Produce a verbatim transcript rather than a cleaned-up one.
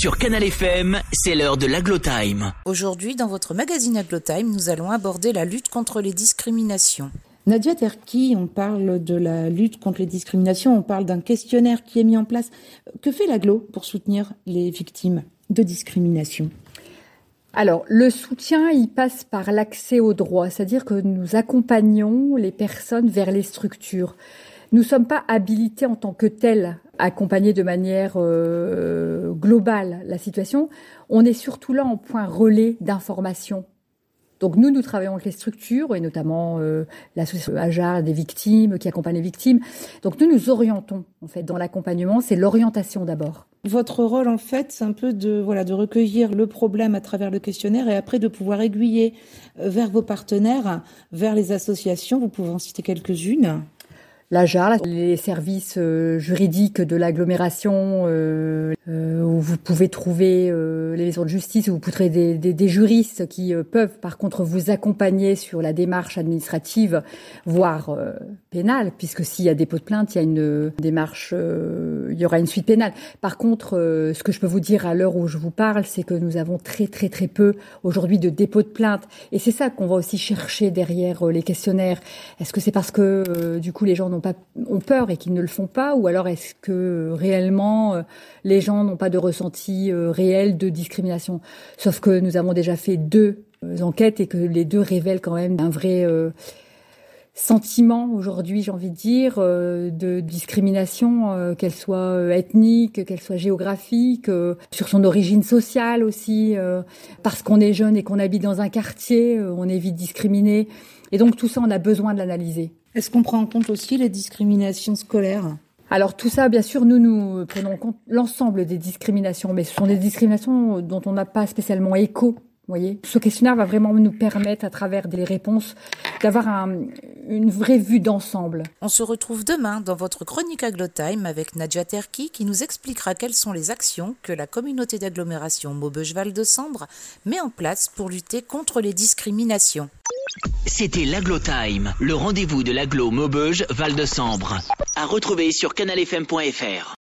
Sur Canal F M, c'est l'heure de l'Aglotime. Aujourd'hui, dans votre magazine Aglotime, nous allons aborder la lutte contre les discriminations. Nadia Terki, on parle de la lutte contre les discriminations, on parle d'un questionnaire qui est mis en place. Que fait l'Aglo pour soutenir les victimes de discrimination ? Alors, le soutien, il passe par l'accès aux droits, c'est-à-dire que nous accompagnons les personnes vers les structures. Nous ne sommes pas habilités en tant que tels à accompagner de manière euh, globale la situation. On est surtout là en point relais d'information. Donc nous, nous travaillons avec les structures, et notamment euh, l'association Ajar des victimes, qui accompagne les victimes. Donc nous, nous orientons, en fait, dans l'accompagnement, c'est l'orientation d'abord. Votre rôle, en fait, c'est un peu de, voilà, de recueillir le problème à travers le questionnaire et après de pouvoir aiguiller vers vos partenaires, vers les associations. Vous pouvez en citer quelques-unes. L'Ajar, les services euh, juridiques de l'agglomération, euh, euh, où vous pouvez trouver euh, les maisons de justice, où vous trouverez des, des, des juristes qui euh, peuvent par contre vous accompagner sur la démarche administrative, voire euh, pénale, puisque s'il y a dépôt de plainte, il y a une euh, démarche, euh, il y aura une suite pénale. Par contre, euh, ce que je peux vous dire à l'heure où je vous parle, c'est que nous avons très très très peu aujourd'hui de dépôt de plainte, et c'est ça qu'on va aussi chercher derrière euh, les questionnaires. Est-ce que c'est parce que euh, du coup les gens n'ont pas ont peur et qu'ils ne le font pas, ou alors est-ce que euh, réellement euh, les gens n'ont pas de ressenti euh, réel de discrimination? Sauf que nous avons déjà fait deux euh, enquêtes et que les deux révèlent quand même un vrai euh, sentiment aujourd'hui, j'ai envie de dire, euh, de discrimination, euh, qu'elle soit euh, ethnique, qu'elle soit géographique, euh, sur son origine sociale aussi, euh, parce qu'on est jeune et qu'on habite dans un quartier, euh, on est vite discriminé. Et donc tout ça, on a besoin de l'analyser. Est-ce qu'on prend en compte aussi les discriminations scolaires ? Alors tout ça, bien sûr, nous, nous prenons en compte l'ensemble des discriminations, mais ce sont des discriminations dont on n'a pas spécialement écho. Vous voyez, ce questionnaire va vraiment nous permettre, à travers des réponses, d'avoir un, une vraie vue d'ensemble. On se retrouve demain dans votre chronique Aglotime avec Nadia Terki qui nous expliquera quelles sont les actions que la communauté d'agglomération Maubeuge-Val de Sambre met en place pour lutter contre les discriminations. C'était l'Aglotime, le rendez-vous de l'agglo Maubeuge-Val de Sambre. À retrouver sur canal f m point f r.